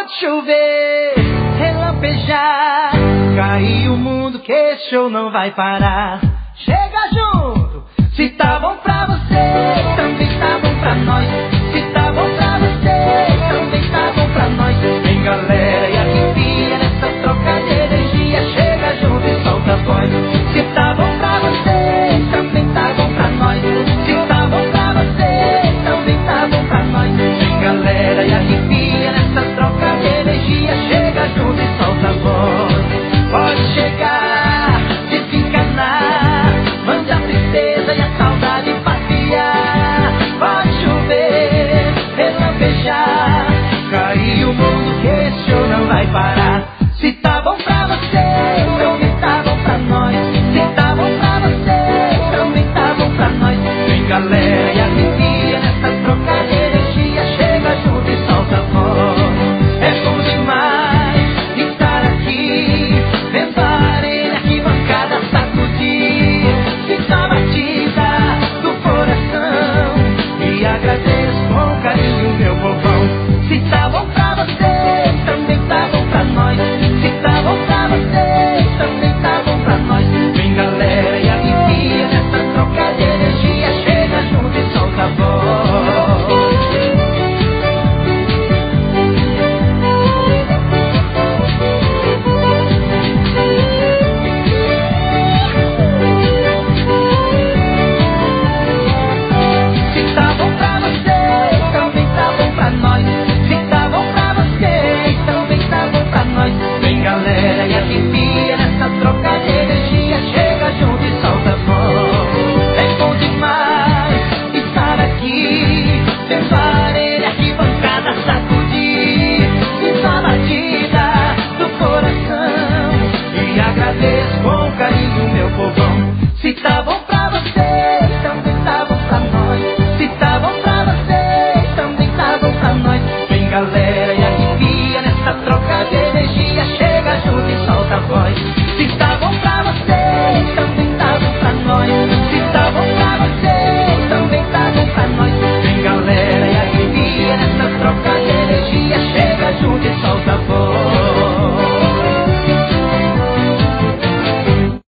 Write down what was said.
Pode chover, relampejar, cair o mundo que esse show não vai parar. Chega junto, se tá bom pra você, também tá bom pra nós. Se tá bom pra você, também tá bom pra nós. Vem galera e arrepia nessa troca de energia. Chega junto e solta a voz. Se tá bom pra você, também tá bom pra nós. Se tá bom pra você, também tá bom pra nós. Vem galera e arrepia nessa troca de energia. Chega junto e solta a voz. Pode chegar, desencanar, mande a tristeza e a saudade passear. Pode chover, relampejar, cair o mundo que esse show não vai parar. Se tá